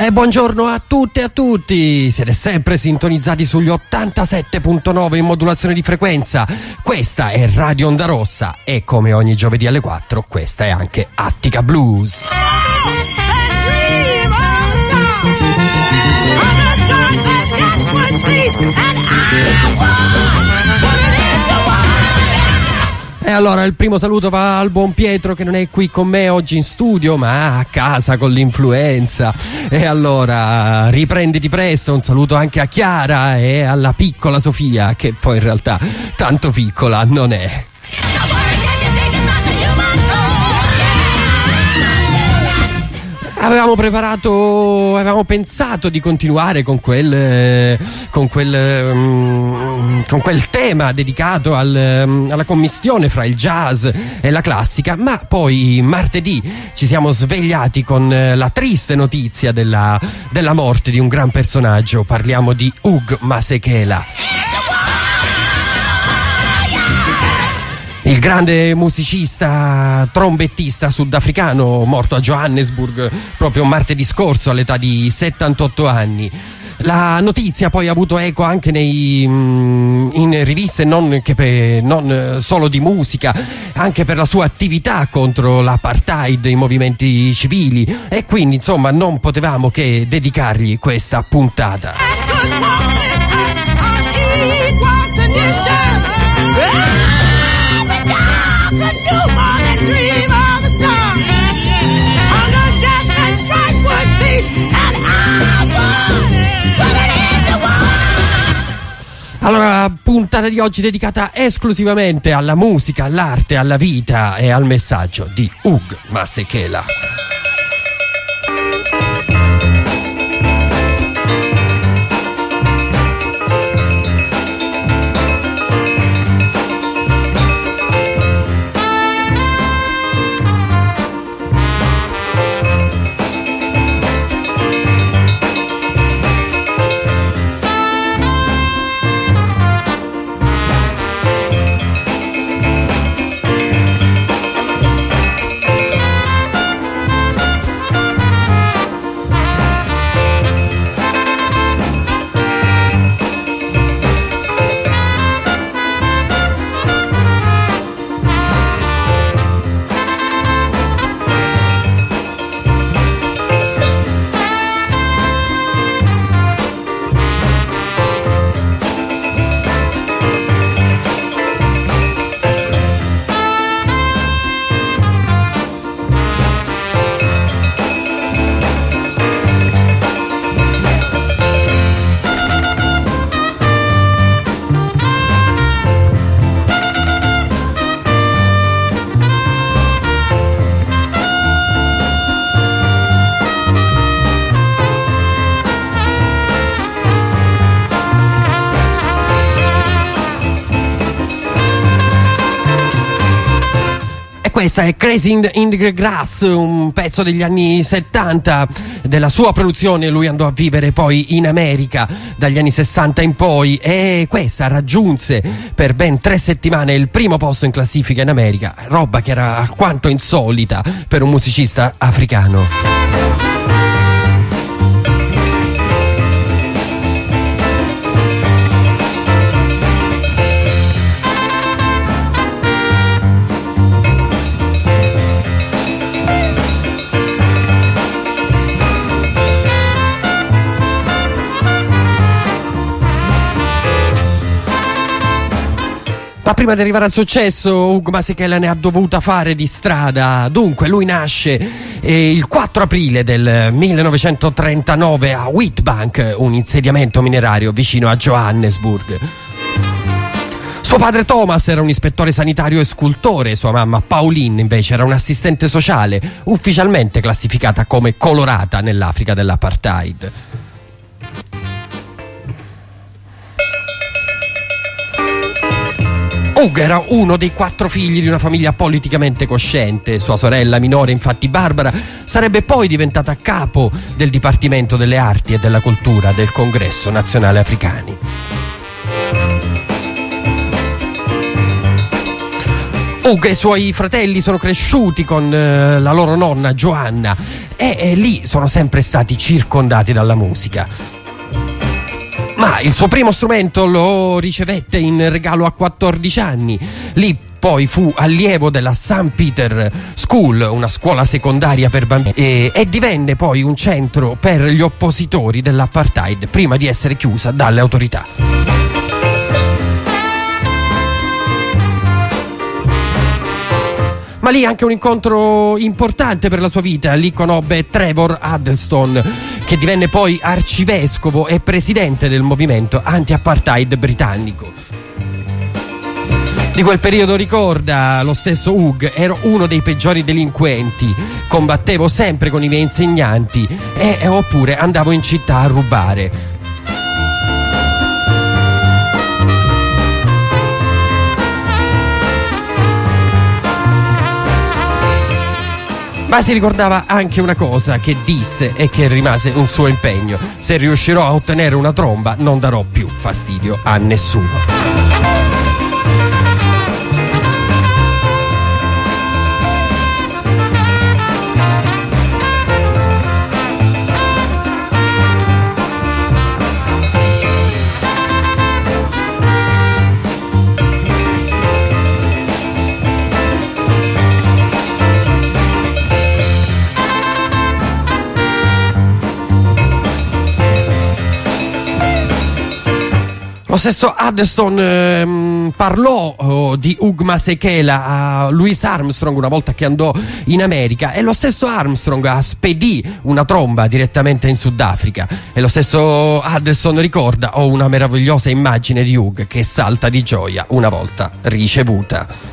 Buongiorno a tutte e a tutti, siete sempre sintonizzati sugli 87.9 in modulazione di frequenza. Questa è Radio Onda Rossa e come ogni giovedì alle 4 questa è anche Attica Blues. E allora il primo saluto va al buon Pietro che non è qui con me oggi in studio ma a casa con l'influenza. E allora riprenditi presto, un saluto anche a Chiara e alla piccola Sofia che poi in realtà tanto piccola non è. Avevamo pensato di continuare con quel tema dedicato alla commistione fra il jazz e la classica, ma poi martedì ci siamo svegliati con la triste notizia della morte di un gran personaggio. Parliamo di Hugh Masekela. Il grande musicista trombettista sudafricano morto a Johannesburg proprio martedì scorso all'età di 78 anni. La notizia poi ha avuto eco anche in riviste non solo di musica, anche per la sua attività contro l'apartheid, i movimenti civili, e quindi insomma non potevamo che dedicargli questa puntata. Allora, puntata di oggi dedicata esclusivamente alla musica, all'arte, alla vita e al messaggio di Hugh Masekela. Questa è Crazy in the Grass, un pezzo degli anni 70 della sua produzione. Lui andò a vivere poi in America dagli anni 60 in poi e questa raggiunse per ben 3 settimane il primo posto in classifica in America, roba che era alquanto insolita per un musicista africano. Ma prima di arrivare al successo, Hugh Masekela ne ha dovuta fare di strada. Dunque, lui nasce il 4 aprile del 1939 a Witbank, un insediamento minerario vicino a Johannesburg. Suo padre Thomas era un ispettore sanitario e scultore, sua mamma Pauline invece era un'assistente sociale, ufficialmente classificata come colorata nell'Africa dell'apartheid. Hugh era uno dei 4 figli di una famiglia politicamente cosciente. Sua sorella minore, infatti Barbara, sarebbe poi diventata capo del Dipartimento delle Arti e della Cultura del Congresso Nazionale Africani. Hugh e i suoi fratelli sono cresciuti con la loro nonna Joanna e lì sono sempre stati circondati dalla musica. Ma il suo primo strumento lo ricevette in regalo a 14 anni. Lì poi fu allievo della St. Peter School, una scuola secondaria per bambini, e divenne poi un centro per gli oppositori dell'apartheid prima di essere chiusa dalle autorità. Ma lì anche un incontro importante per la sua vita. Lì conobbe Trevor Huddleston, che divenne poi arcivescovo e presidente del movimento anti-apartheid britannico. Di quel periodo ricorda lo stesso Hugh: ero uno dei peggiori delinquenti, combattevo sempre con i miei insegnanti oppure andavo in città a rubare. Ma si ricordava anche una cosa che disse e che rimase un suo impegno: se riuscirò a ottenere una tromba non darò più fastidio a nessuno. Lo stesso Huddleston parlò di Hugh Masekela a Louis Armstrong una volta che andò in America, e lo stesso Armstrong spedì una tromba direttamente in Sudafrica, e lo stesso Huddleston ricorda: ho una meravigliosa immagine di Hugh che salta di gioia una volta ricevuta.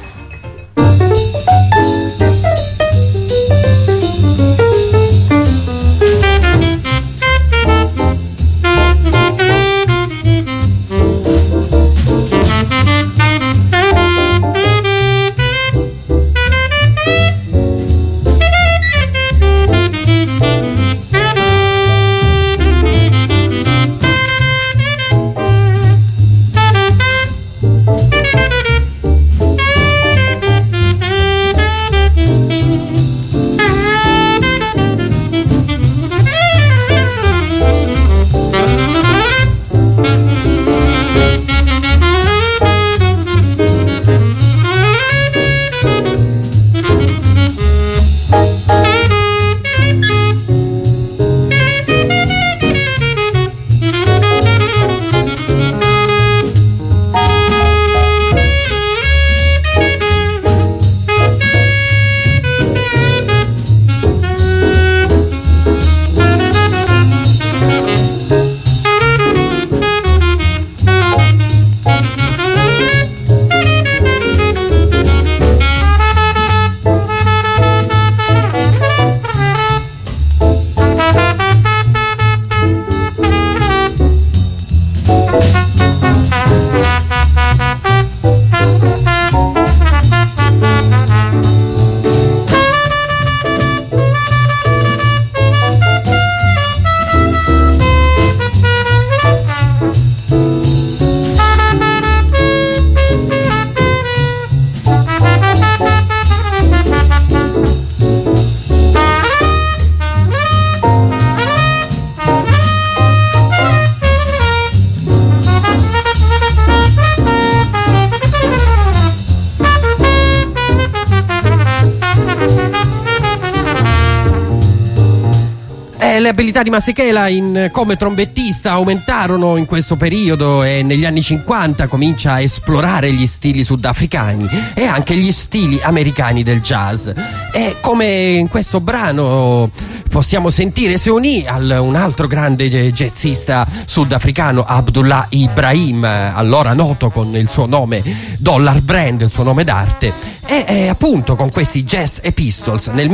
Le abilità di Masekela come trombettista aumentarono in questo periodo, e negli anni 50 comincia a esplorare gli stili sudafricani e anche gli stili americani del jazz, e come in questo brano possiamo sentire si unì a un altro grande jazzista sudafricano, Abdullah Ibrahim, allora noto con il suo nome Dollar Brand, il suo nome d'arte. E appunto con questi Jazz Epistles nel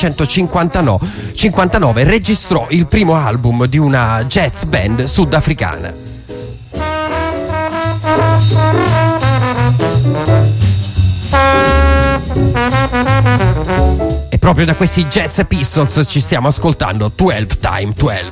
1959 registrò il primo album di una jazz band sudafricana. E proprio da questi Jazz Epistles ci stiamo ascoltando 12 Time 12.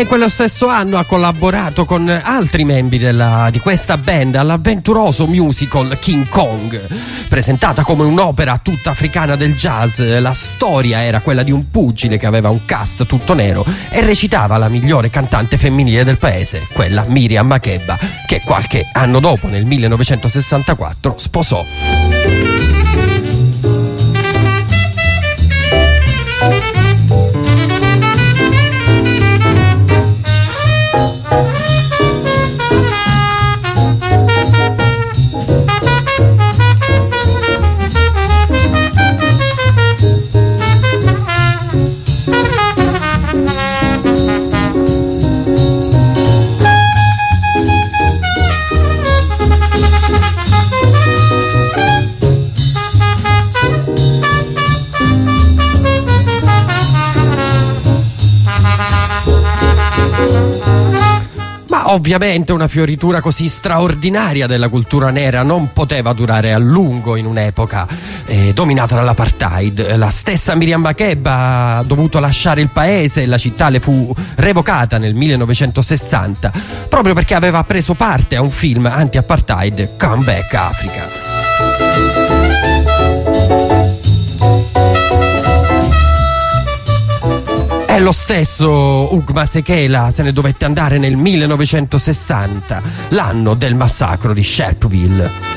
E in quello stesso anno ha collaborato con altri membri di questa band all'avventuroso musical King Kong. Presentata come un'opera tutta africana del jazz, la storia era quella di un pugile che aveva un cast tutto nero e recitava la migliore cantante femminile del paese, quella Miriam Makeba, che qualche anno dopo, nel 1964, sposò. Ovviamente una fioritura così straordinaria della cultura nera non poteva durare a lungo in un'epoca dominata dall'apartheid. La stessa Miriam Makeba ha dovuto lasciare il paese e la città le fu revocata nel 1960 proprio perché aveva preso parte a un film anti-apartheid, Come Back Africa. E lo stesso Hugh Masekela se ne dovette andare nel 1960, l'anno del massacro di Sharpeville.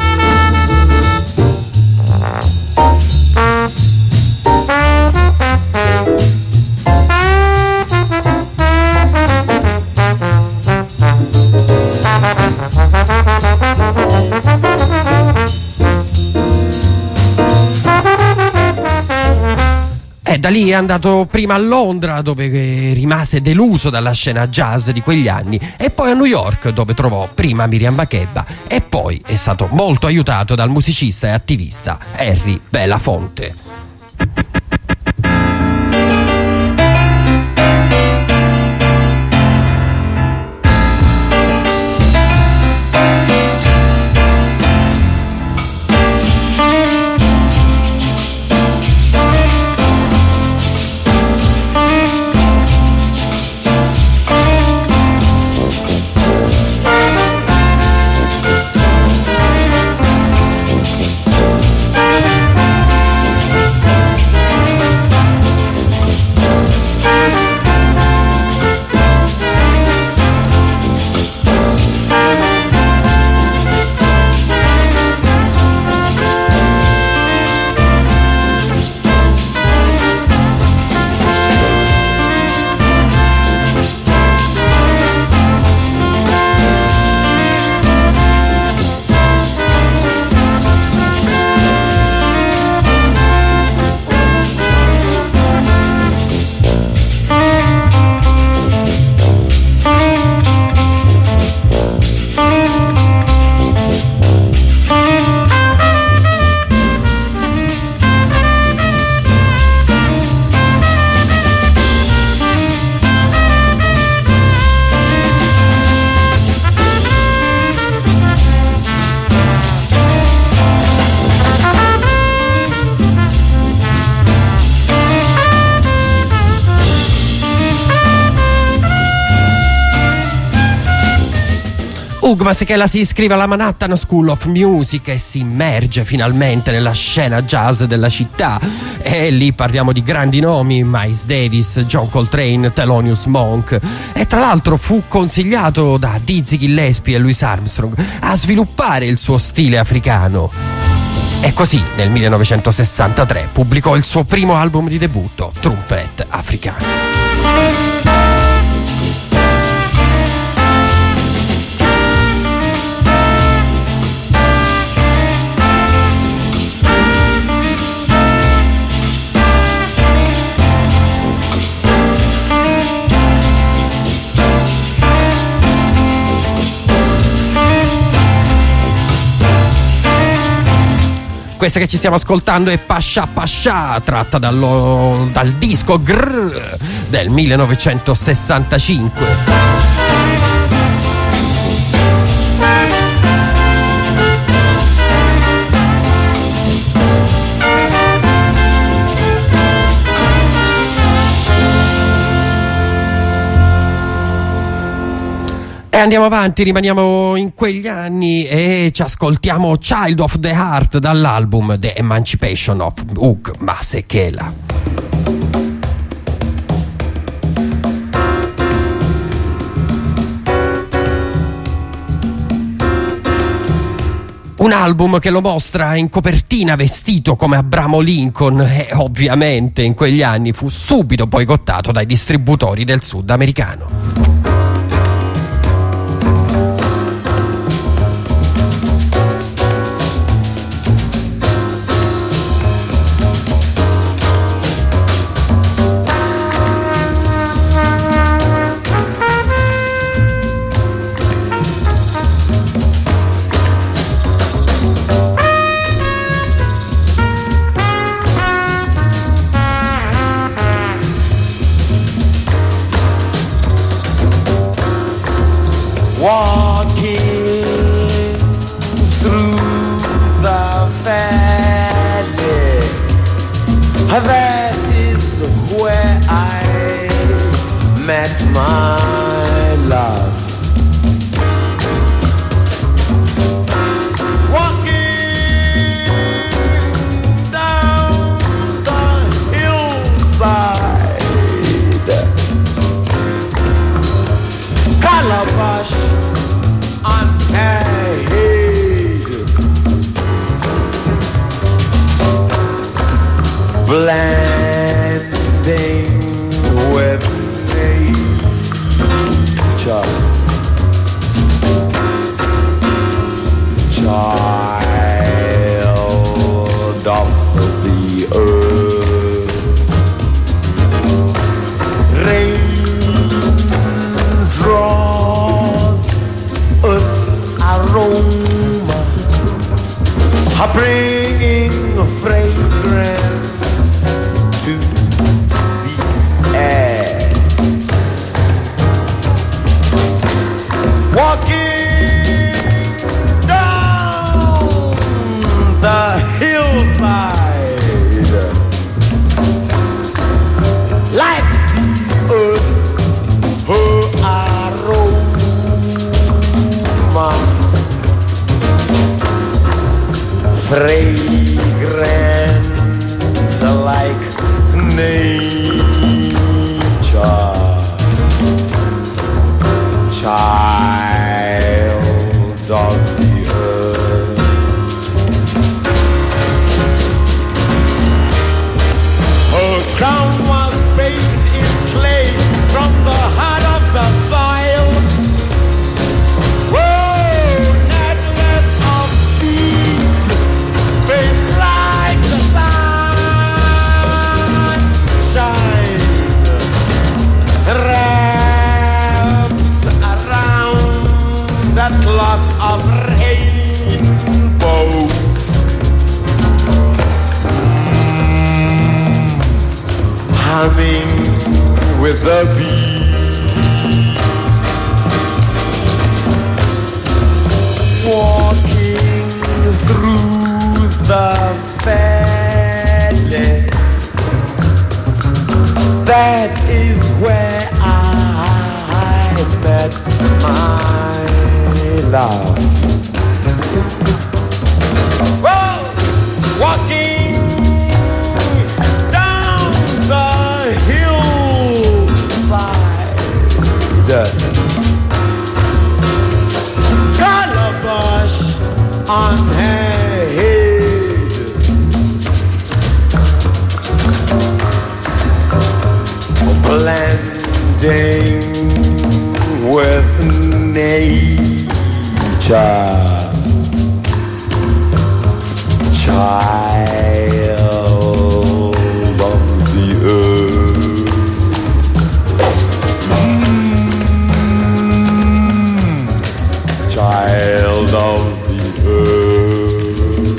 Da lì è andato prima a Londra, dove rimase deluso dalla scena jazz di quegli anni, e poi a New York, dove trovò prima Miriam Makeba e poi è stato molto aiutato dal musicista e attivista Harry Belafonte. Hugh Masekela si iscrive alla Manhattan School of Music e si immerge finalmente nella scena jazz della città, e lì parliamo di grandi nomi: Miles Davis, John Coltrane, Thelonious Monk, e tra l'altro fu consigliato da Dizzy Gillespie e Louis Armstrong a sviluppare il suo stile africano. E così nel 1963 pubblicò il suo primo album di debutto, Trumpet Africana. Questa che ci stiamo ascoltando è Pasha Pasha, tratta dal disco Grrr del 1965. andiamo avanti, rimaniamo in quegli anni e ci ascoltiamo Child of the Heart dall'album The Emancipation of Hugh Masekela. Un album che lo mostra in copertina vestito come Abramo Lincoln e ovviamente in quegli anni fu subito boicottato dai distributori del sud americano. Walking through the valley, that is where I met my love. Walking down the hillside, Calabash unpaid, blending with nature, child of the earth, raindrops, earth's aroma, bringing fragrance to the air. Walking down the hillside, like the earth, her aroma, fragrant like nature, child of the earth. Her crown was bathed in clay from the heart of the soil. Whoa, necklace of beads, face like the sunshine, wrapped around that cloth of rainbow. Humming with the bees, walking through the valley, that is where I met my love. Whoa! Walking down the hillside, calabash on her head, blending with nature, child of the earth. Child of the earth.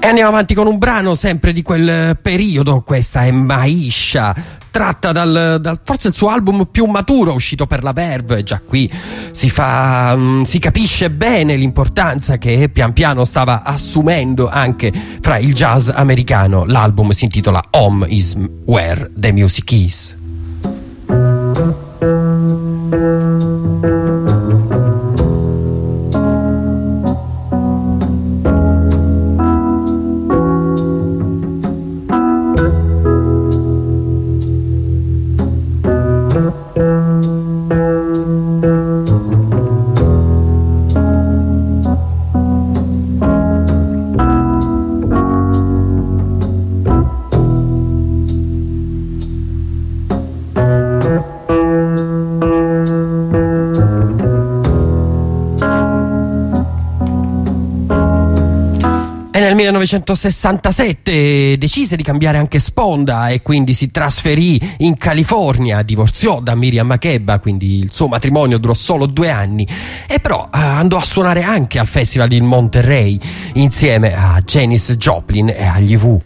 E andiamo avanti con un brano sempre di quel periodo. Questa è Maisha, tratta dal forse il suo album più maturo uscito per la Verve. E già qui si capisce bene l'importanza che pian piano stava assumendo anche fra il jazz americano. L'album si intitola Home is Where the Music Is. Nel 1967 decise di cambiare anche sponda e quindi si trasferì in California, divorziò da Miriam Makeba, quindi il suo matrimonio durò solo 2 anni, e però andò a suonare anche al Festival di Monterey insieme a Janis Joplin e agli Who.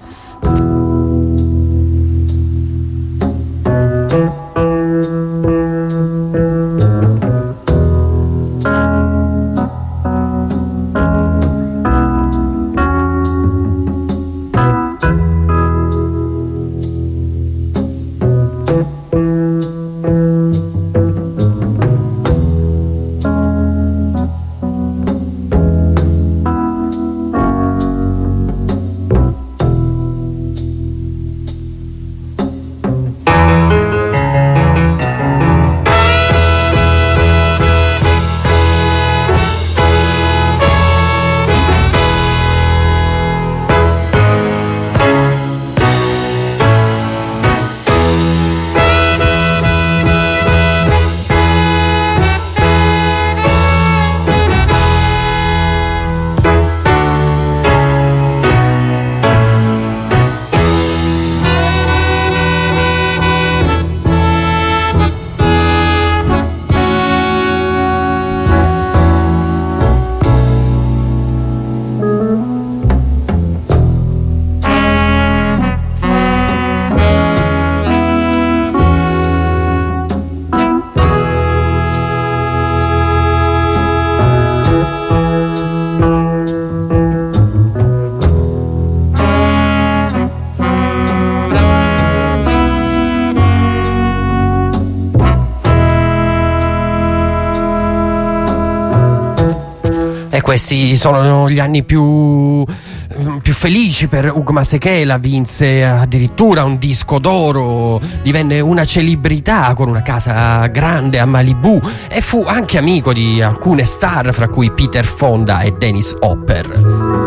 Questi sono gli anni più felici per Hugh Masekela. Vinse addirittura un disco d'oro, divenne una celebrità con una casa grande a Malibu e fu anche amico di alcune star, fra cui Peter Fonda e Dennis Hopper.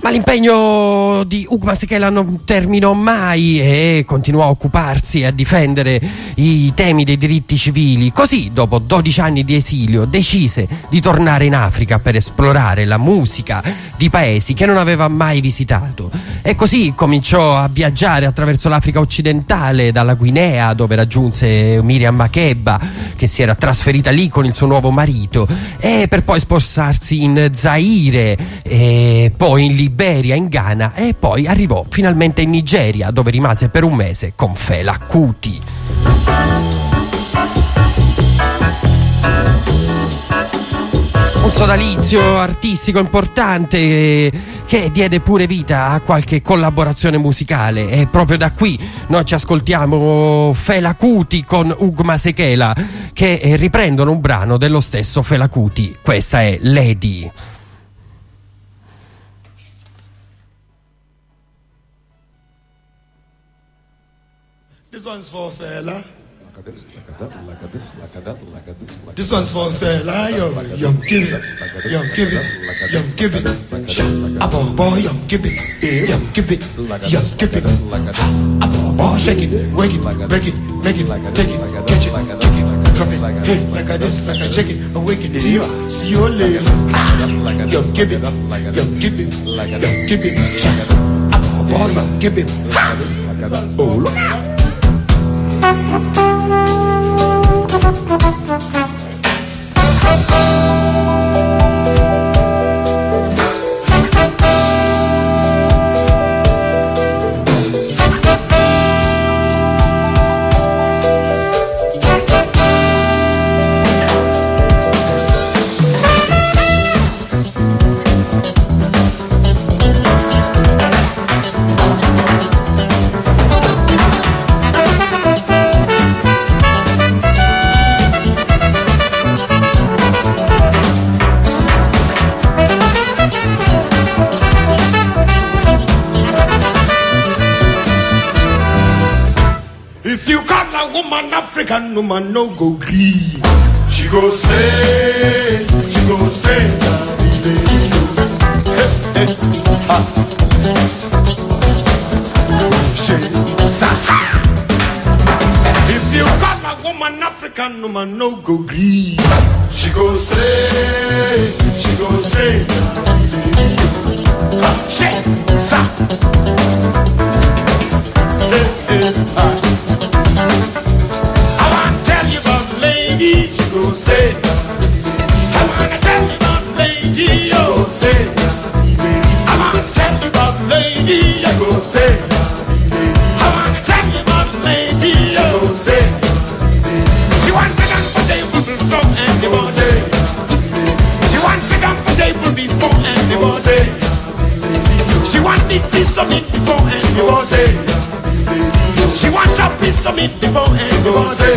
Ma l'impegno di Hugh Masekela non terminò mai e continuò a occuparsi e a difendere i temi dei diritti civili. Così, dopo 12 anni di esilio, decise di tornare in Africa per esplorare la musica di paesi che non aveva mai visitato. E così cominciò a viaggiare attraverso l'Africa occidentale, dalla Guinea, dove raggiunse Miriam Makeba, che si era trasferita lì con il suo nuovo marito, e per poi spostarsi in Zaire, e poi in Liberia, in Ghana, e poi arrivò finalmente in Nigeria, dove rimase per un mese con Fela Kuti. Un sodalizio artistico importante che diede pure vita a qualche collaborazione musicale, e proprio da qui noi ci ascoltiamo Fela Kuti con Hugh Masekela, che riprendono un brano dello stesso Fela Kuti. Questa è Lady. This one's for Fela. This one's for Fela, yo, young Gibby, Abo boy, young Gibby, Abo boy, shake it, wake it, break it, make it, take it, catch it, kick it, drop it, hey, like a this, like a shake it, awake it, see your legs, young Gibby, Abo boy, young Gibby, oh look. If you call a woman African woman, no go green. She go say, hey, ha. If you call a woman African woman, no go green. She go say, ha, shake, sa. Hey, ha. I wanna tell you about lady, she go say. I wanna tell you about lady, she go say. I wanna tell you about lady, she go say. I wanna tell you about lady, she go say. She wants it on for table before anybody. She wants it on for table before anybody. She wants the piece of meat before anybody. She wants a piece of meat before anybody.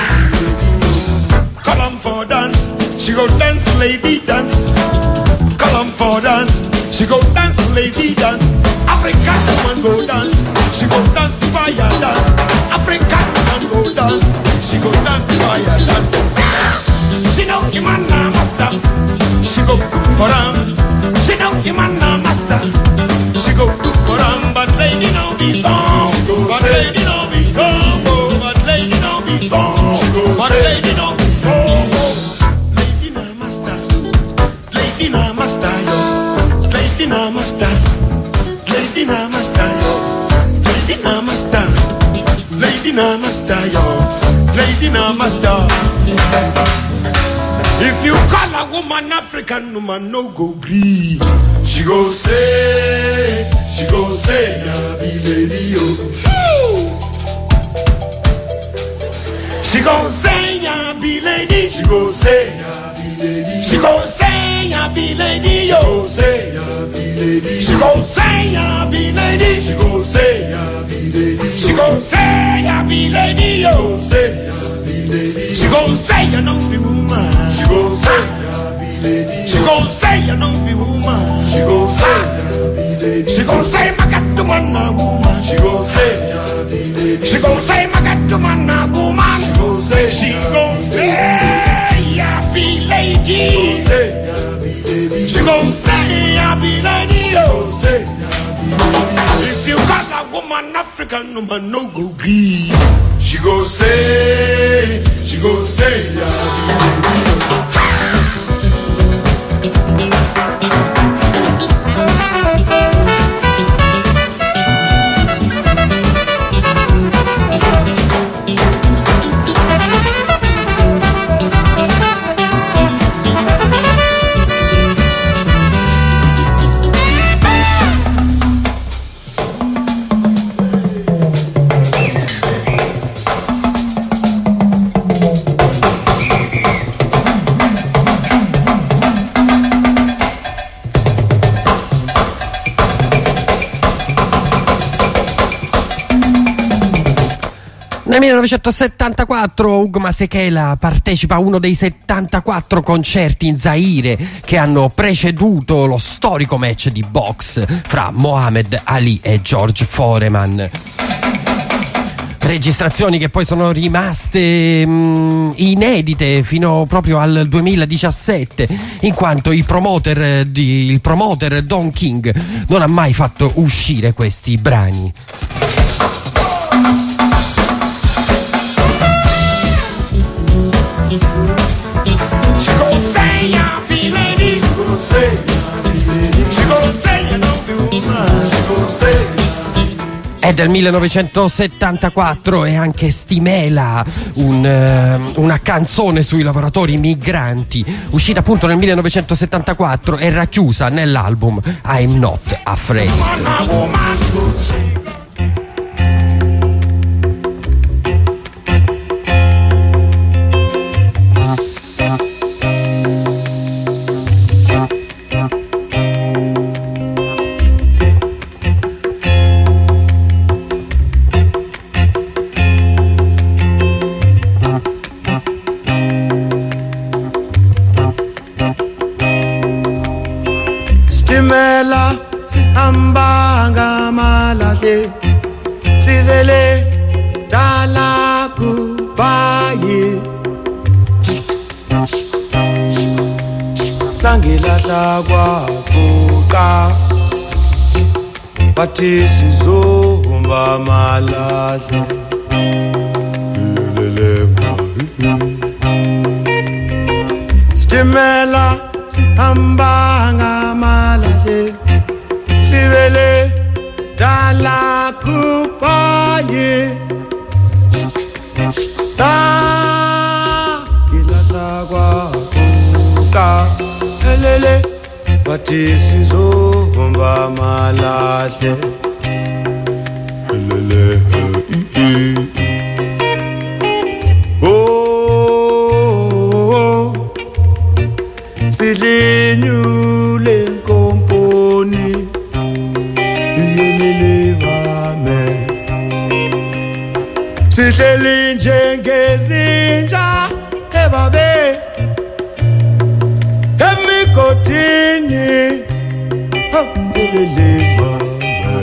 Call 'em for dance, she go dance, lady dance. Call 'em for dance, she go dance, lady dance. African woman go dance, she go dance the fire dance. African woman go dance, she go dance the fire dance. She know the man na master, she go cook for him. She know the man na master, she go cook for him. But lady know the song, but lady know the song, but lady know the song, but lady know the song. Lady na master, lady na master, yo. Lady na master, lady na master, yo. Lady na master, lady na master, yo. Lady na master. If you call a woman African woman, no go green. She go say, yeah, be lady, yo. She go say, yeah, be lady. She go say, yeah, be lady. She go say, yeah, be lady, yo. She go say, yeah, be lady. She go say, yeah, be lady. She go say, yeah, be lady, yo. She go say, you know the woman. She go say, yeah, be lady. She go say, you know the woman. She go say, yeah, be lady. She go say, my got the man a woman. She go say, yeah, be lady. She go say, my got the man a woman. She go say, yeah, be lady. She go say, yeah, be lady. She go say, yeah, be lady. Yo, say, an African woman no go gree. She go say, Nel 1974 Ugo Masekela partecipa a uno dei 74 concerti in Zaire che hanno preceduto lo storico match di box fra Mohamed Ali e George Foreman. Registrazioni che poi sono rimaste inedite fino proprio al 2017, in quanto il promoter Don King non ha mai fatto uscire questi brani. È del 1974 e anche Stimela, una canzone sui lavoratori migranti, uscita appunto nel 1974 e racchiusa nell'album I'm Not Afraid. Stimela sihamba ngamalahle sivele dala kubaye sangilahla kwavuka bathi sizohamba malahle Stimela sihamba ngamalahle sivele dala kubaye sangilahla kwavuka elele bathi sizohamba malahle elele Silenyule nkomponi yelele bame Sihleli njengezinja ebabe emigodini yelele bame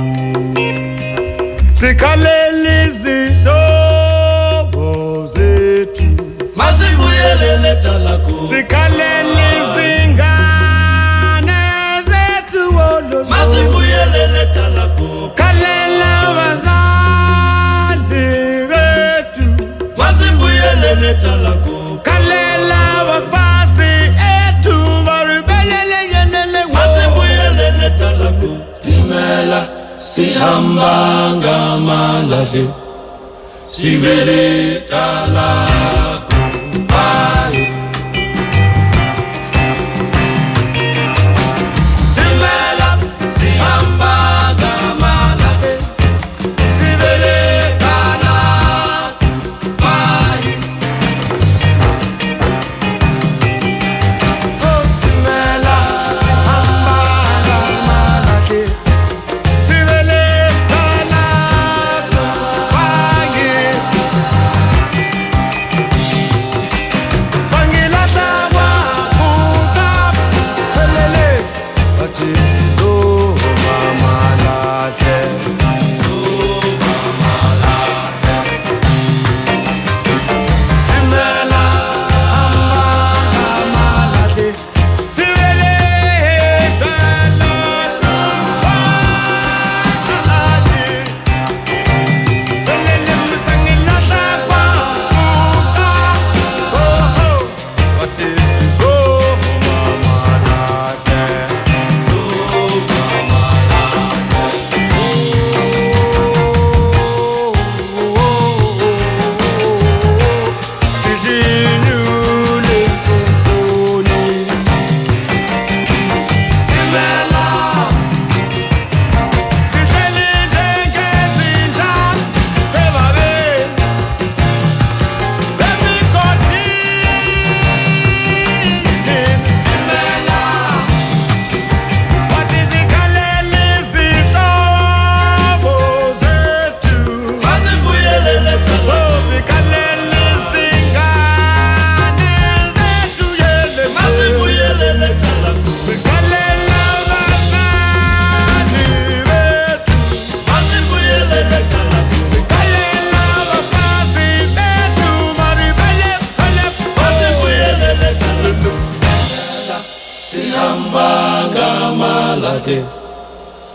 Sikhaleli izihlobo zethu Masibuyelele talako Sikhaleli izingane zethu wololo Masibuyelele talako Khalela bazali bethu Masibuyelele talako Khalela bafazi ethu baribelele yenele Masibuyelele talako Stimela sihamba ngamalahle sivele talako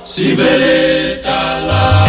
si vede dalla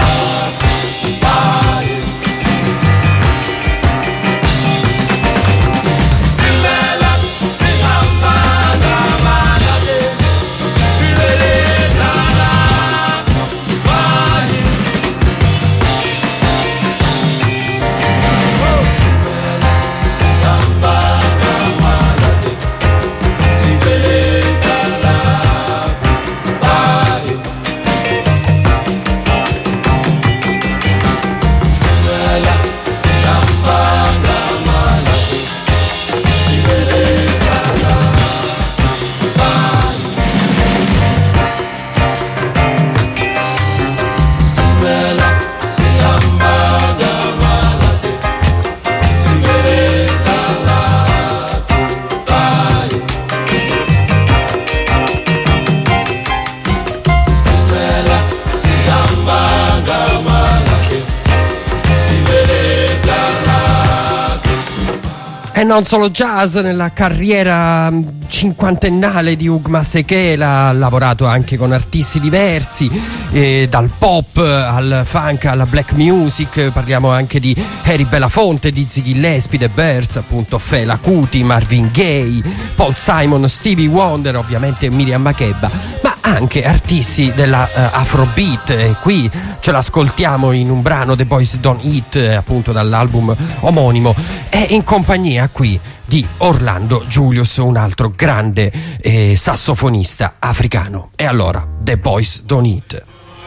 Non solo jazz, nella carriera cinquantennale di Hugh Masekela ha lavorato anche con artisti diversi, dal pop al funk alla black music. Parliamo anche di Harry Belafonte, Dizzy Gillespie, The Bears, appunto Fela Kuti, Marvin Gaye, Paul Simon, Stevie Wonder, ovviamente Miriam Makeba, ma anche artisti della Afrobeat, e qui ce l'ascoltiamo in un brano, The Boys Don't Eat, appunto dall'album omonimo, è in compagnia qui di Orlando Julius, un altro grande sassofonista africano. E allora, The Boys Don't Eat.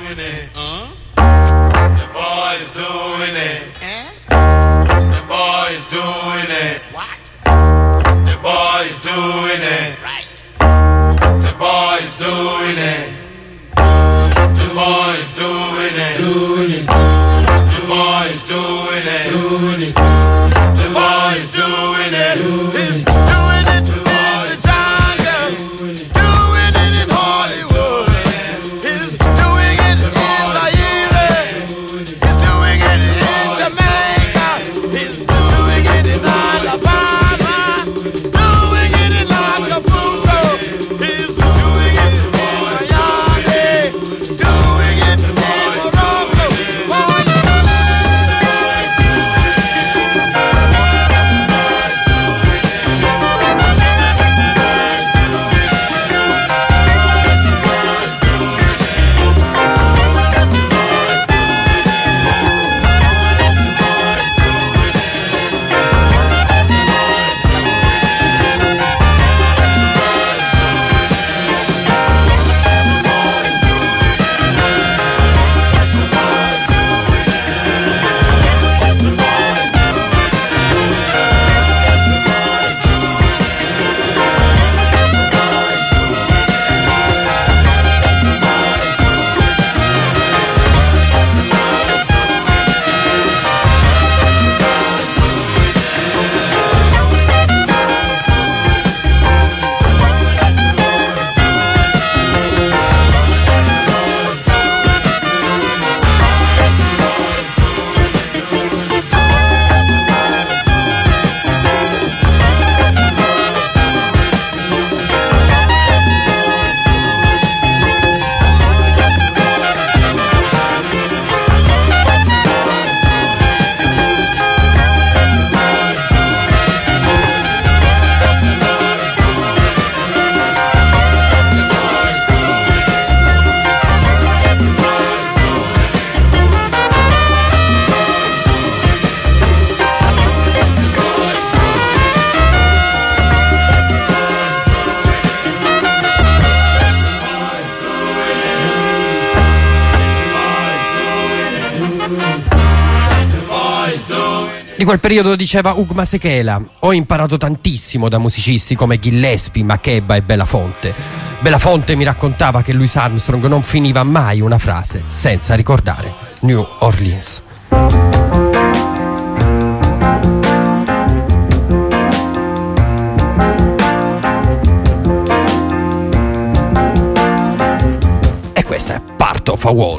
The boys doing it. The boys doing it. What? The boys doing it. Right. The boys doing it. The boys doing it. Doing it. The boys doing it. Doing it. The boys doing it. He's doing it in the jungle. Doing it in Hollywood. He's doing it in Zaire. He's doing it in Jamaica. He's doing it in Alabama. Doing it in Acapulco. He's doing it in Miami. Doing it in Morocco. Di quel periodo diceva Hugh Masekela: ho imparato tantissimo da musicisti come Gillespie, Makeba e Belafonte. Belafonte mi raccontava che Louis Armstrong non finiva mai una frase senza ricordare New Orleans. E questa è Part of a Wall.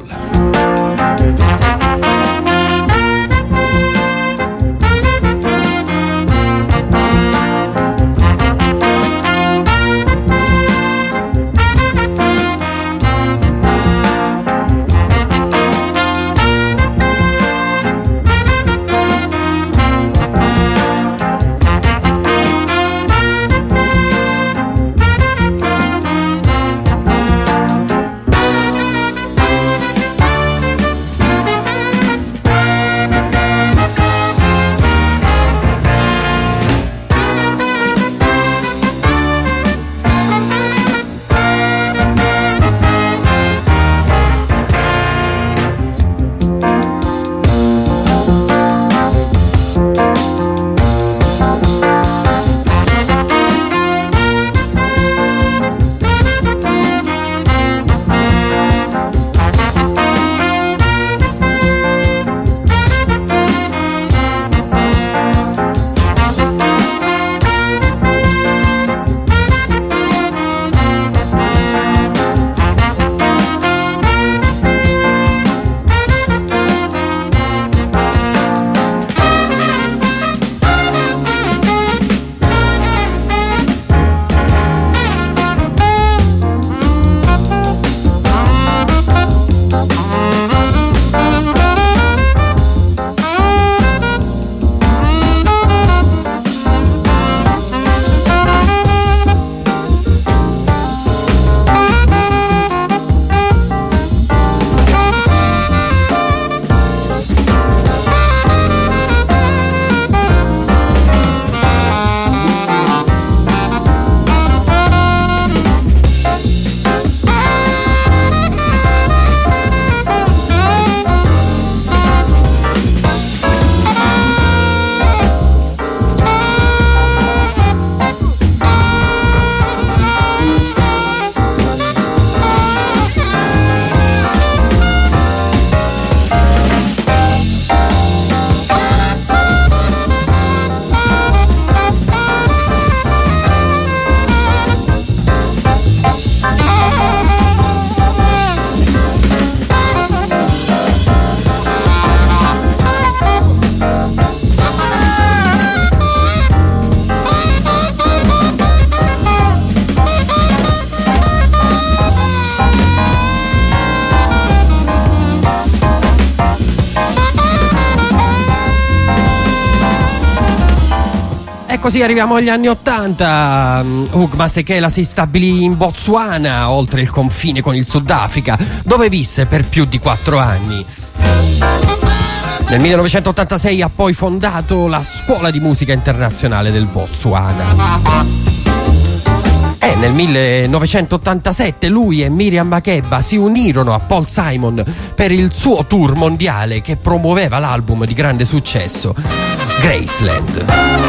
così arriviamo agli anni '80. Hugh Masekela si stabilì in Botswana, oltre il confine con il Sudafrica, dove visse per più di 4 anni. Nel 1986 ha poi fondato la Scuola di Musica Internazionale del Botswana. E nel 1987 lui e Miriam Makeba si unirono a Paul Simon per il suo tour mondiale che promuoveva l'album di grande successo Graceland.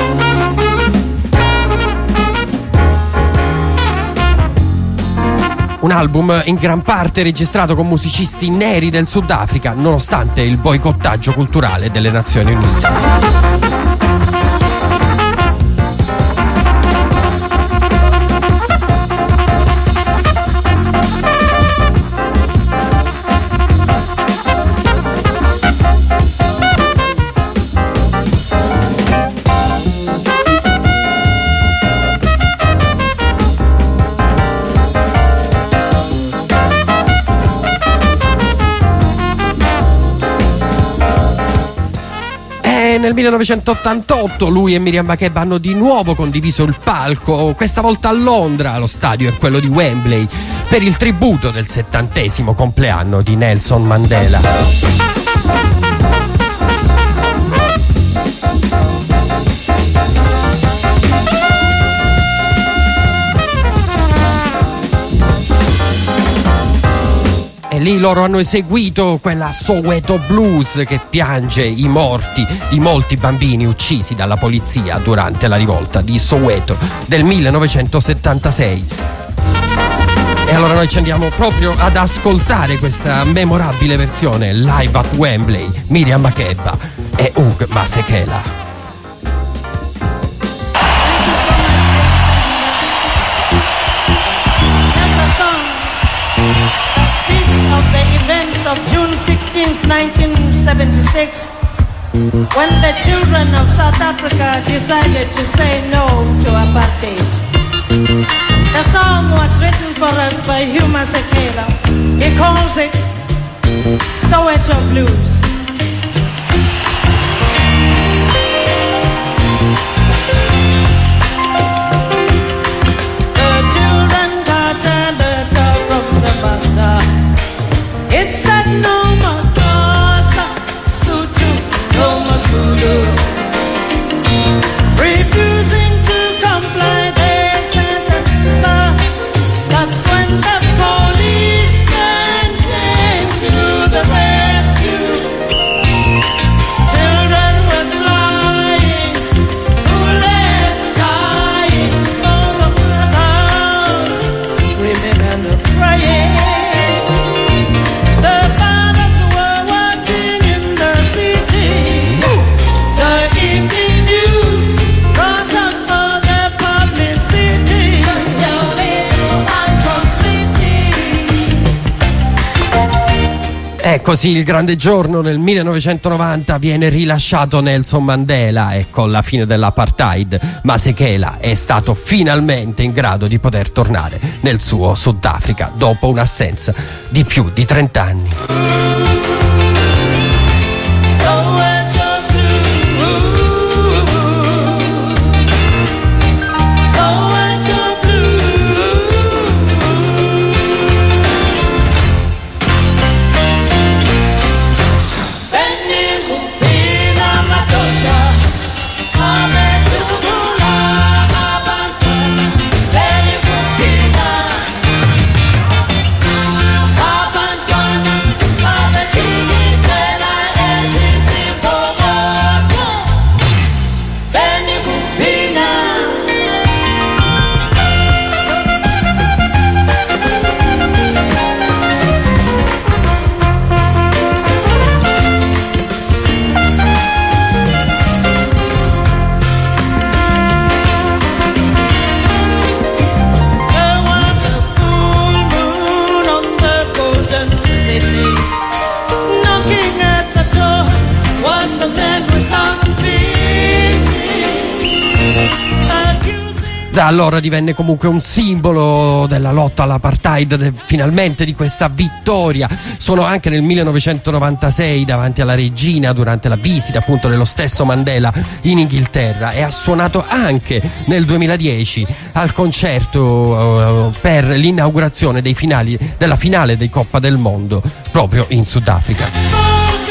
Un album in gran parte registrato con musicisti neri del Sudafrica, nonostante il boicottaggio culturale delle Nazioni Unite. Nel 1988 lui e Miriam Makeba hanno di nuovo condiviso il palco, questa volta a Londra, lo stadio è quello di Wembley, per il tributo del 70° compleanno di Nelson Mandela. E lì loro hanno eseguito quella Soweto Blues che piange i morti di molti bambini uccisi dalla polizia durante la rivolta di Soweto del 1976. E allora noi ci andiamo proprio ad ascoltare questa memorabile versione live at Wembley, Miriam Makeba e Hugh Masekela. Of the events of June 16th, 1976, when the children of South Africa decided to say no to apartheid. The song was written for us by Hugh Masekela. He calls it Soweto Blues. The children got a letter from the master. It said no more Xhosa, Sotho, no more Zulu. Refusing to comply, they sent answer. That's when the policeman came to the rescue. Children were flying, bullets dying, all the mothers screaming and crying. E così il grande giorno nel 1990 viene rilasciato Nelson Mandela e con la fine dell'apartheid Masekela è stato finalmente in grado di poter tornare nel suo Sudafrica dopo un'assenza di più di 30 anni. Abantwana Da allora divenne comunque un simbolo della lotta all'apartheid, finalmente di questa vittoria. Suonò anche nel 1996 davanti alla regina durante la visita appunto dello stesso Mandela in Inghilterra, e ha suonato anche nel 2010 al concerto per l'inaugurazione della finale di Coppa del Mondo proprio in Sudafrica.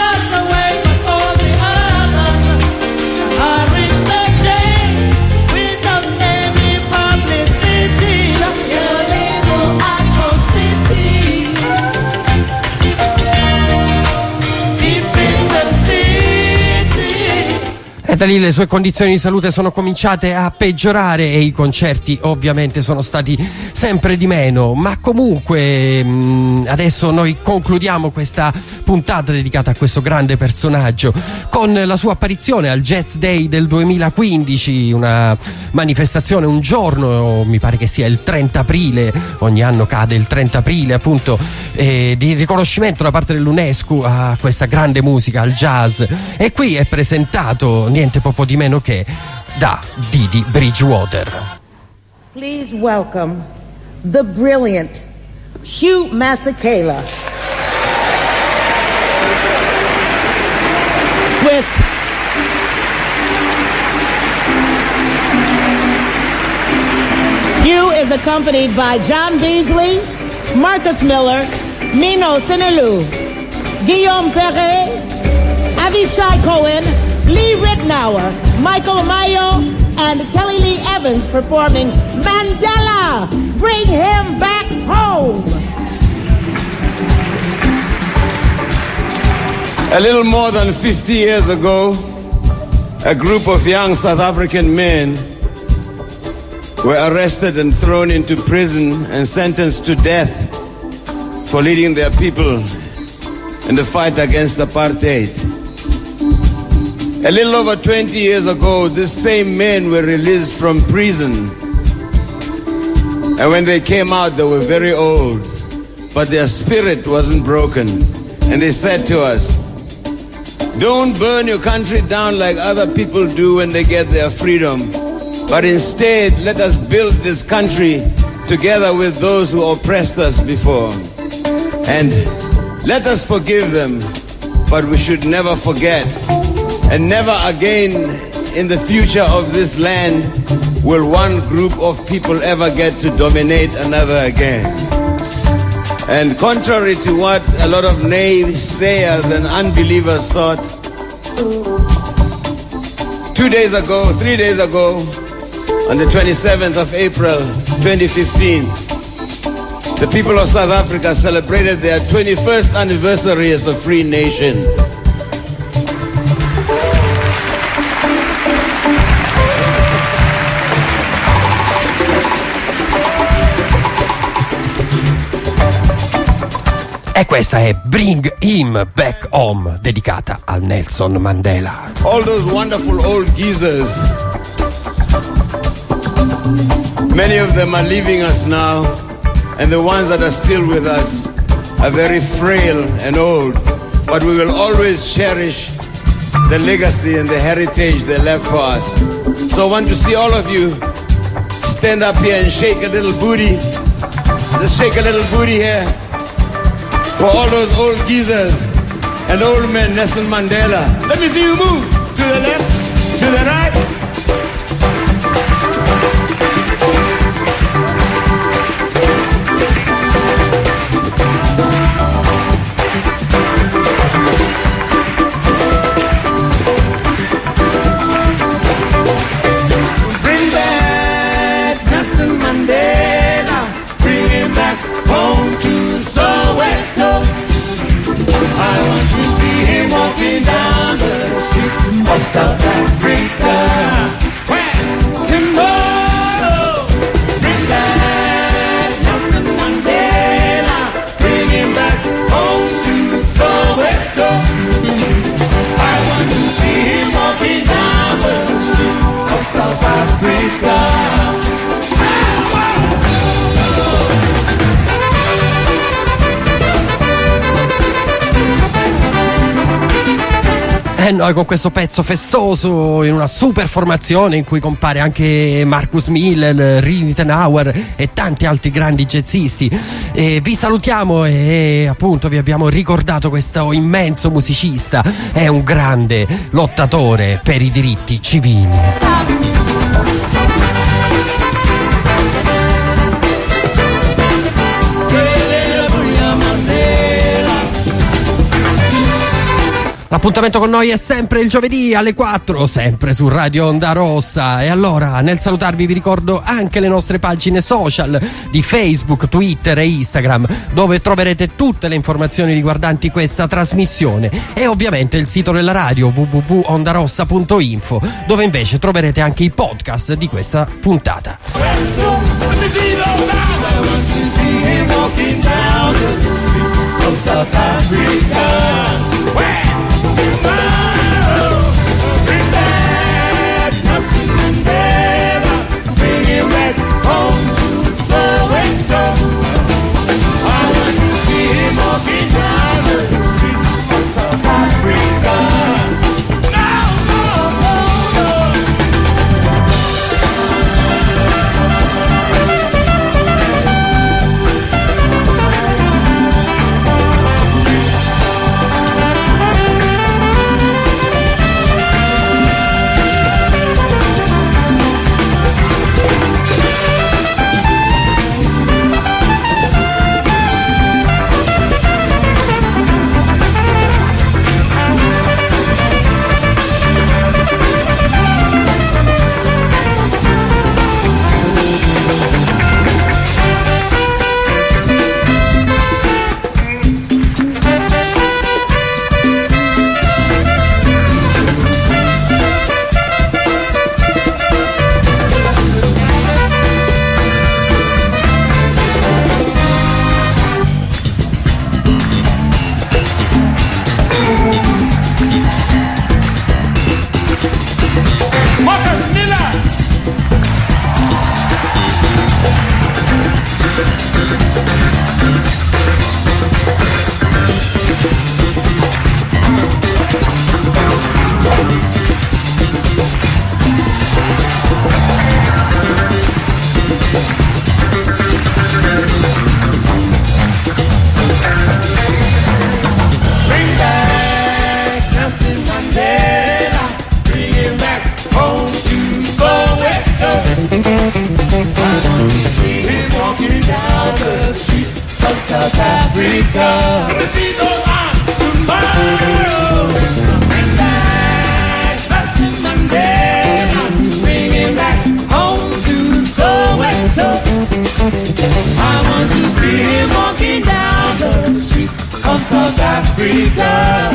E da lì le sue condizioni di salute sono cominciate a peggiorare e i concerti ovviamente sono stati sempre di meno, ma comunque adesso noi concludiamo questa puntata dedicata a questo grande personaggio con la sua apparizione al Jazz Day del 2015, una manifestazione, un giorno, mi pare che sia il 30 aprile, ogni anno cade il 30 aprile appunto, di riconoscimento da parte dell'UNESCO a questa grande musica, al jazz, e qui è presentato niente poco di meno che da Didi Bridgewater. Please welcome the brilliant Hugh Masekela with Hugh is accompanied by John Beasley, Marcus Miller, Mino Sinelu, Guillaume Perret, Avishai Cohen, Lee Ritenour, Michael Mayo, and Kelly Lee Evans performing Mandela, Bring Him Back Home. A little more than 50 years ago, a group of young South African men were arrested and thrown into prison and sentenced to death for leading their people in the fight against apartheid. A little over 20 years ago, these same men were released from prison. And when they came out, they were very old, but their spirit wasn't broken. And they said to us, don't burn your country down like other people do when they get their freedom, but instead let us build this country together with those who oppressed us before. And let us forgive them, but we should never forget. And never again in the future of this land will one group of people ever get to dominate another again. And contrary to what a lot of naysayers and unbelievers thought, 3 days ago, on the 27th of April 2015, the people of South Africa celebrated their 21st anniversary as a free nation. E questa è Bring Him Back Home, dedicata al Nelson Mandela. All those wonderful old geezers, many of them are leaving us now, and the ones that are still with us are very frail and old, but we will always cherish the legacy and the heritage they left for us. So I want to see all of you stand up here and shake a little booty. Just shake a little booty here. For all those old geezers and old men, Nelson Mandela. Let me see you move to the left, to the right. Bring back Nelson Mandela. Bring him back home to Soweto. I want to see him walking down the streets of South Africa. Tomorrow, bring back Nelson Mandela. Bring him back home to Soweto. I want to see him walking down the streets of South Africa. Noi con questo pezzo festoso in una super formazione in cui compare anche Marcus Miller, Rittenauer e tanti altri grandi jazzisti. Vi salutiamo e appunto vi abbiamo ricordato questo immenso musicista, è un grande lottatore per i diritti civili. L'appuntamento con noi è sempre il giovedì alle 4, sempre su Radio Onda Rossa. E allora, nel salutarvi vi ricordo anche le nostre pagine social di Facebook, Twitter e Instagram, dove troverete tutte le informazioni riguardanti questa trasmissione, e ovviamente il sito della radio www.ondarossa.info, dove invece troverete anche i podcast di questa puntata. South Africa. Tomorrow, bring back Nelson Mandela, bring him back home to Soweto. I want to see him walking down the streets of South Africa.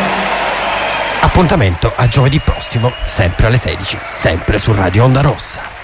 Appuntamento a giovedì prossimo, sempre alle 16, sempre su Radio Onda Rossa.